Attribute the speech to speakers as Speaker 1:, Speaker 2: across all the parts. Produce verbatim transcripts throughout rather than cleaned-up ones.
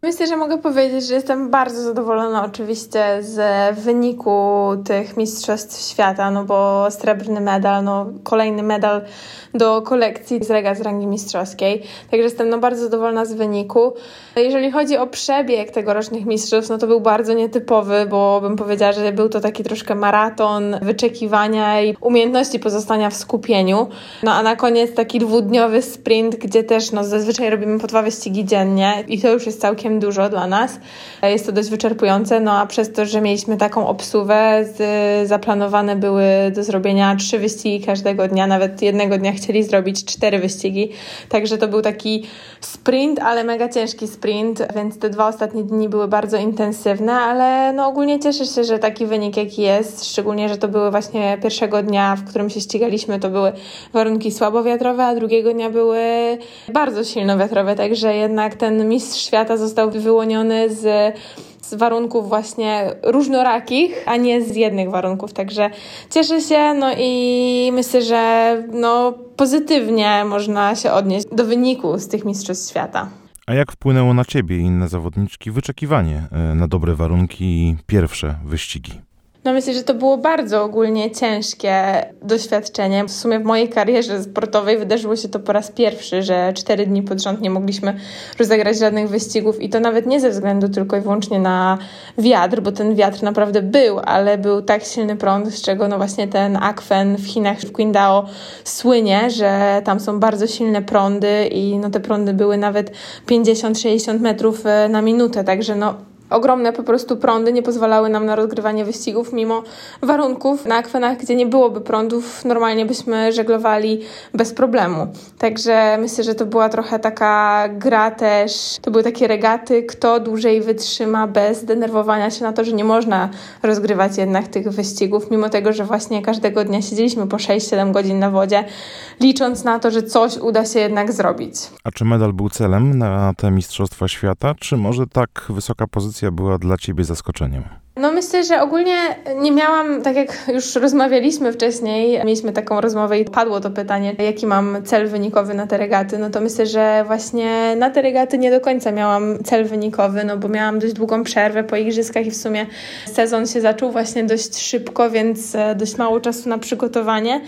Speaker 1: Myślę, że mogę powiedzieć, że jestem bardzo zadowolona oczywiście z wyniku tych mistrzostw świata, no bo srebrny medal, no kolejny medal do kolekcji z regat z rangi mistrzowskiej. Także jestem no bardzo zadowolona z wyniku. Jeżeli chodzi o przebieg tegorocznych mistrzostw, no to był bardzo nietypowy, bo bym powiedziała, że był to taki troszkę maraton wyczekiwania i umiejętności pozostania w skupieniu. No a na koniec taki dwudniowy sprint, gdzie też no zazwyczaj robimy po dwa wyścigi dziennie i to już jest całkiem dużo dla nas. Jest to dość wyczerpujące, no a przez to, że mieliśmy taką obsługę, z, zaplanowane były do zrobienia trzy wyścigi każdego dnia, nawet jednego dnia chcieli zrobić cztery wyścigi, także to był taki sprint, ale mega ciężki sprint, więc te dwa ostatnie dni były bardzo intensywne, ale no ogólnie cieszę się, że taki wynik jaki jest, szczególnie, że to były właśnie pierwszego dnia, w którym się ścigaliśmy, to były warunki słabowiatrowe, a drugiego dnia były bardzo silnowiatrowe, także jednak ten mistrz świata został wyłoniony z z warunków właśnie różnorakich, a nie z jednych warunków. Także cieszę się, no i myślę, że no pozytywnie można się odnieść do wyniku z tych mistrzostw świata.
Speaker 2: A jak wpłynęło na ciebie i inne zawodniczki wyczekiwanie na dobre warunki i pierwsze wyścigi?
Speaker 1: No myślę, że to było bardzo ogólnie ciężkie doświadczenie. W sumie w mojej karierze sportowej wydarzyło się to po raz pierwszy, że cztery dni pod rząd nie mogliśmy rozegrać żadnych wyścigów i to nawet nie ze względu tylko i wyłącznie na wiatr, bo ten wiatr naprawdę był, ale był tak silny prąd, z czego no właśnie ten akwen w Chinach, w Qingdao słynie, że tam są bardzo silne prądy i no te prądy były nawet pięćdziesiąt sześćdziesiąt metrów na minutę, także no ogromne po prostu prądy nie pozwalały nam na rozgrywanie wyścigów mimo warunków. Na akwenach, gdzie nie byłoby prądów, normalnie byśmy żeglowali bez problemu. Także myślę, że to była trochę taka gra też, to były takie regaty, kto dłużej wytrzyma bez denerwowania się na to, że nie można rozgrywać jednak tych wyścigów, mimo tego, że właśnie każdego dnia siedzieliśmy po sześć siedem godzin na wodzie, licząc na to, że coś uda się jednak zrobić.
Speaker 2: A czy medal był celem na te Mistrzostwa Świata, czy może tak wysoka pozycja była dla ciebie zaskoczeniem?
Speaker 1: No myślę, że ogólnie nie miałam, tak jak już rozmawialiśmy wcześniej, mieliśmy taką rozmowę i padło to pytanie, jaki mam cel wynikowy na te regaty, no to myślę, że właśnie na te regaty nie do końca miałam cel wynikowy, no bo miałam dość długą przerwę po igrzyskach i w sumie sezon się zaczął właśnie dość szybko, więc dość mało czasu na przygotowanie,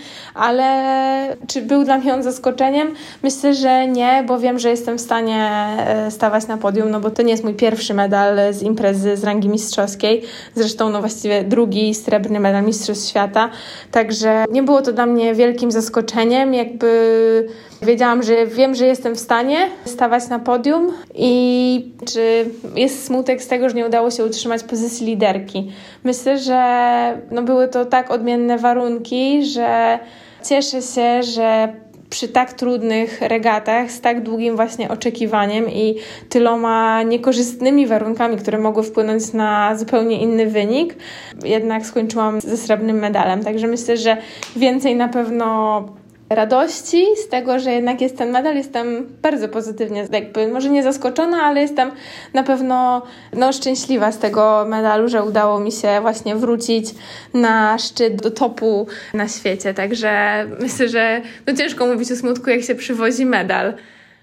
Speaker 1: ale czy był dla mnie on zaskoczeniem? Myślę, że nie, bo wiem, że jestem w stanie stawać na podium, no bo to nie jest mój pierwszy medal z imprezy z rangi mistrzowskiej. Zresztą no właściwie drugi srebrny medal mistrzostw świata, także nie było to dla mnie wielkim zaskoczeniem, jakby wiedziałam, że wiem, że jestem w stanie stawać na podium i czy jest smutek z tego, że nie udało się utrzymać pozycji liderki. Myślę, że no były to tak odmienne warunki, że cieszę się, że przy tak trudnych regatach, z tak długim właśnie oczekiwaniem i tyloma niekorzystnymi warunkami, które mogły wpłynąć na zupełnie inny wynik, jednak skończyłam ze srebrnym medalem. Także myślę, że więcej na pewno radości z tego, że jednak jest ten medal, jestem bardzo pozytywnie, jakby może nie zaskoczona, ale jestem na pewno no, szczęśliwa z tego medalu, że udało mi się właśnie wrócić na szczyt do topu na świecie, także myślę, że no, ciężko mówić o smutku, jak się przywozi medal.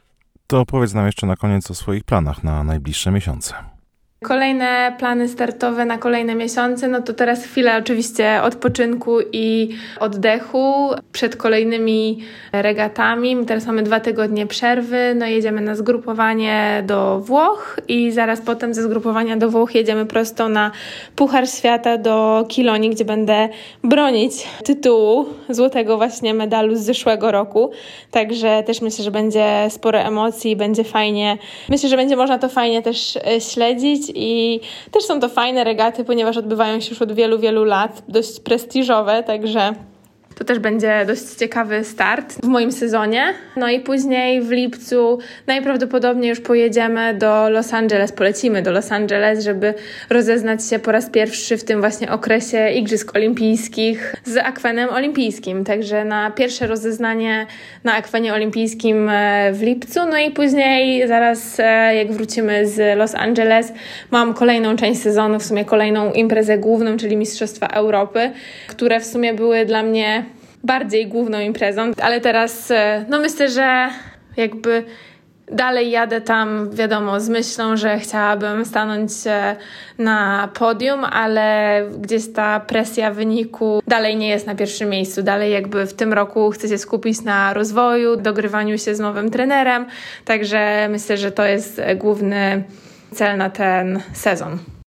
Speaker 2: To opowiedz nam jeszcze na koniec o swoich planach na najbliższe miesiące.
Speaker 1: Kolejne plany startowe na kolejne miesiące, no to teraz chwilę oczywiście odpoczynku i oddechu przed kolejnymi regatami. Teraz mamy dwa tygodnie przerwy, no jedziemy na zgrupowanie do Włoch i zaraz potem ze zgrupowania do Włoch jedziemy prosto na Puchar Świata do Kilonii, gdzie będę bronić tytułu złotego właśnie medalu z zeszłego roku. Także też myślę, że będzie sporo emocji, będzie fajnie. Myślę, że będzie można to fajnie też śledzić. I też są to fajne regaty, ponieważ odbywają się już od wielu, wielu lat, dość prestiżowe, także to też będzie dość ciekawy start w moim sezonie. No i później w lipcu najprawdopodobniej już pojedziemy do Los Angeles, polecimy do Los Angeles, żeby rozeznać się po raz pierwszy w tym właśnie okresie Igrzysk Olimpijskich z akwenem olimpijskim. Także na pierwsze rozeznanie na akwenie olimpijskim w lipcu, no i później zaraz jak wrócimy z Los Angeles, mam kolejną część sezonu, w sumie kolejną imprezę główną, czyli Mistrzostwa Europy, które w sumie były dla mnie bardziej główną imprezą, ale teraz no myślę, że jakby Dalej jadę tam, wiadomo, z myślą, że chciałabym stanąć na podium, ale gdzieś ta presja wyniku dalej nie jest na pierwszym miejscu. Dalej jakby w tym roku chcę się skupić na rozwoju, dogrywaniu się z nowym trenerem, także myślę, że to jest główny cel na ten sezon.